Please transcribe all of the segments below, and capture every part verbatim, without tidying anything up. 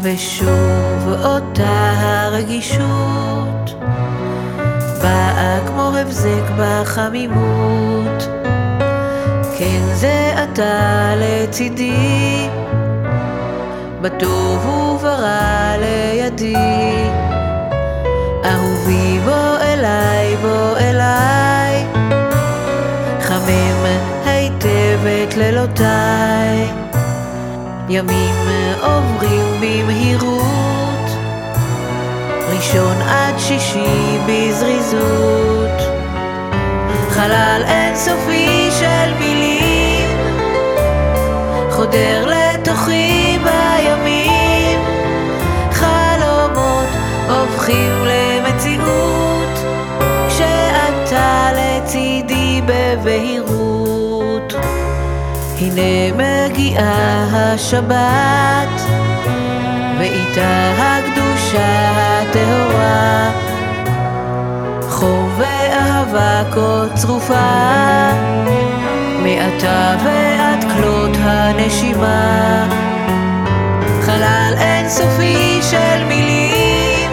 ושוב אותה הרגישות באה כמו הבזק בחמימות. כן, זה אתה לצידי, בטוב וברע לידי. אהובי בוא אליי, בוא אליי, חמם היטב את לילותיי. ימים עוברים במהירות, ראשון עד שישי בזריזות. חלל אינסופי של מילים חודר לתוכי בימים. חלומות הופכים למציאות כשאתה לצידי בבהירות. הנה מגיעה השבת ואיתה הקדושה הטהורה, חום ואהבה כה צרופה מעתה ועד כלות הנשימה. חלל אינסופי של מילים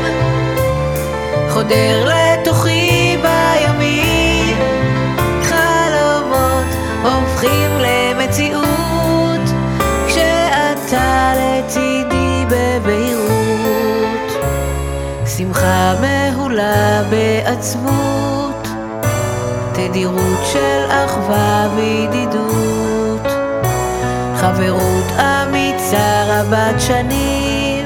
חודר לתוכי בימים. חלומות הופכים למציאות כשאתה לצידי בבהירות. שמחה מהולה בעצמות, תדירות של אחווה וידידות, חברות אמיצה רבת שנים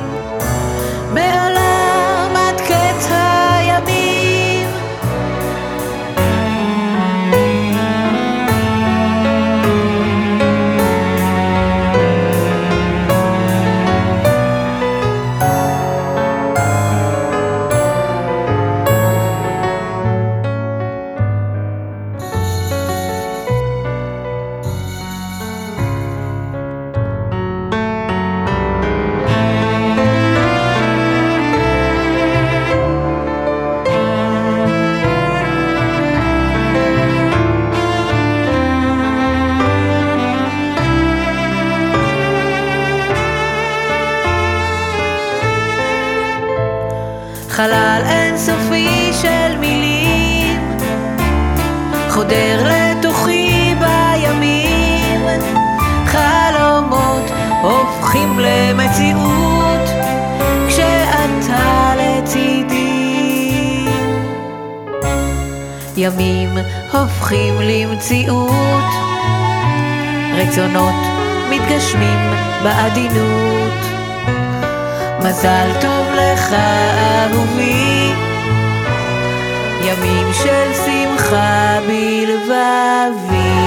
מעולם עד קץ הימים. חלל אינסופי של מילים חודר לתוכי בימים. חלומות הופכים למציאות כשאתה לצידי. ימים הופכים למציאות, רצונות מתגשמים בעדינות. מזל טוב לך אהובי, ימים של שמחה בלבבי.